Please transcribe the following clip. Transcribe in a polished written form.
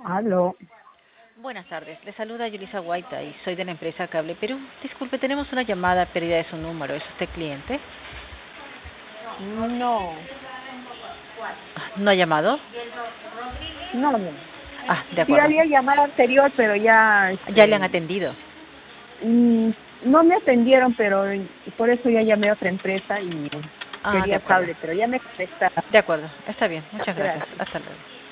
Aló. Buenas tardes, le saluda Yulisa Guaita y soy de la empresa Cable Perú. Disculpe, tenemos una llamada perdida de su número. ¿Es usted cliente? No, ¿No ha llamado? no. De Sí acuerdo. había llamado anterior, pero ya, Ya le han atendido. mm, no me atendieron, pero por eso ya llamé a otra empresa y De quería acuerdo. cable, pero ya me contestaron. De acuerdo, está bien. Muchas gracias. Gracias. Hasta luego.